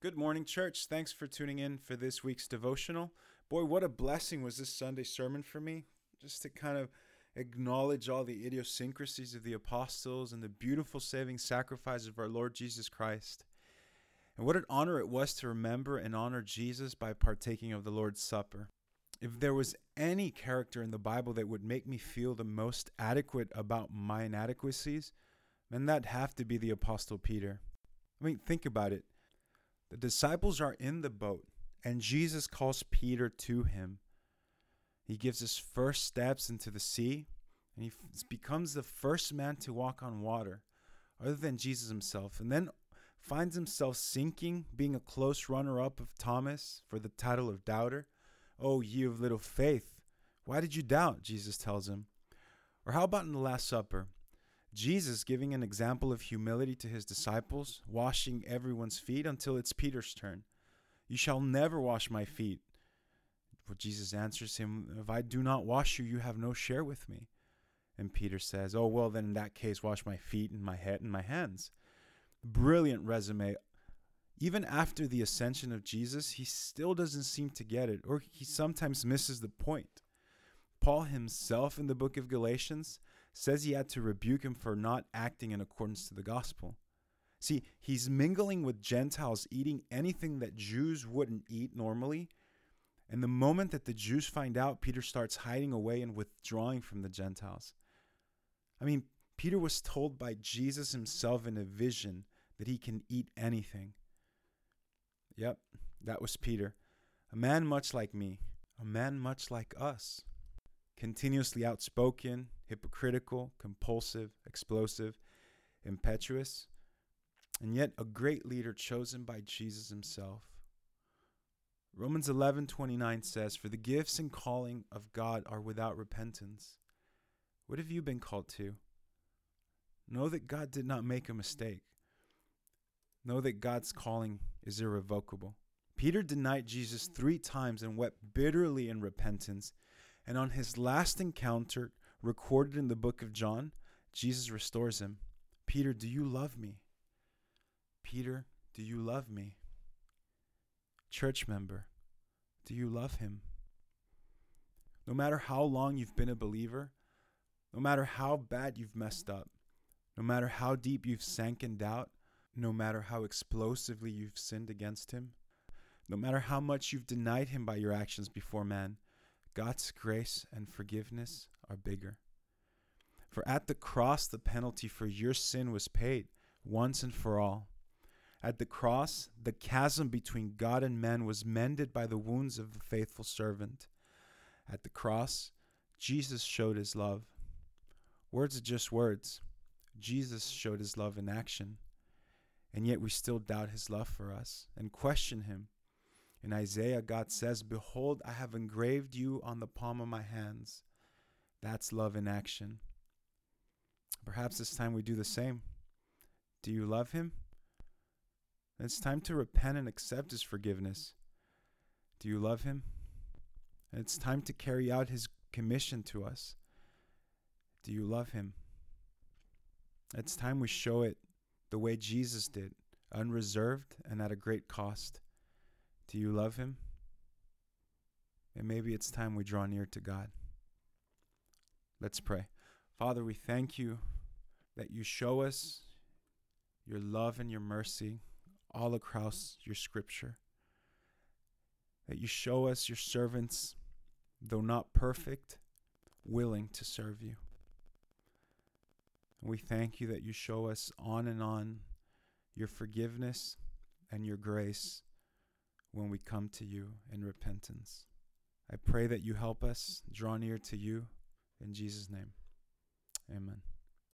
Good morning, church. Thanks for tuning in for this week's devotional. Boy, what a blessing was this Sunday sermon for me, just to kind of acknowledge all the idiosyncrasies of the apostles and the beautiful saving sacrifice of our Lord Jesus Christ. And what an honor it was to remember and honor Jesus by partaking of the Lord's Supper. If there was any character in the Bible that would make me feel the most adequate about my inadequacies, then that'd have to be the Apostle Peter. I mean, think about it. The disciples are in the boat, and Jesus calls Peter to him. He gives his first steps into the sea, and he becomes the first man to walk on water, other than Jesus himself, and then finds himself sinking, being a close runner-up of Thomas for the title of doubter. "Oh, ye of little faith, why did you doubt?" Jesus tells him. Or how about in the Last Supper? Jesus giving an example of humility to his disciples, washing everyone's feet until it's Peter's turn. "You shall never wash my feet." But Jesus answers him, "If I do not wash you, you have no share with me." And Peter says, "Oh, well, then in that case, wash my feet and my head and my hands." Brilliant resume. Even after the ascension of Jesus, he still doesn't seem to get it, or he sometimes misses the point. Paul himself in the book of Galatians says he had to rebuke him for not acting in accordance to the gospel. See, he's mingling with Gentiles, eating anything that Jews wouldn't eat normally. And the moment that the Jews find out, Peter starts hiding away and withdrawing from the Gentiles. I mean, Peter was told by Jesus himself in a vision that he can eat anything. Yep, that was Peter. A man much like me, a man much like us. Continuously outspoken, hypocritical, compulsive, explosive, impetuous, and yet a great leader chosen by Jesus himself. Romans 11:29 says, "For the gifts and calling of God are without repentance." What have you been called to? Know that God did not make a mistake. Know that God's calling is irrevocable. Peter denied Jesus 3 times and wept bitterly in repentance. And on his last encounter, recorded in the book of John, Jesus restores him. "Peter, do you love me? Peter, do you love me?" Church member, do you love him? No matter how long you've been a believer, no matter how bad you've messed up, no matter how deep you've sank in doubt, no matter how explosively you've sinned against him, no matter how much you've denied him by your actions before man, God's grace and forgiveness are bigger. For at the cross, the penalty for your sin was paid once and for all. At the cross, the chasm between God and man was mended by the wounds of the faithful servant. At the cross, Jesus showed his love. Words are just words. Jesus showed his love in action. And yet we still doubt his love for us and question him. In Isaiah, God says, "Behold, I have engraved you on the palm of my hands." That's love in action. Perhaps it's time we do the same. Do you love him? It's time to repent and accept his forgiveness. Do you love him? It's time to carry out his commission to us. Do you love him? It's time we show it the way Jesus did, unreserved and at a great cost. Do you love him? And maybe it's time we draw near to God. Let's pray. Father, we thank you that you show us your love and your mercy all across your scripture. That you show us your servants, though not perfect, willing to serve you. And we thank you that you show us on and on your forgiveness and your grace when we come to you in repentance. I pray that you help us draw near to you. In Jesus' name, amen.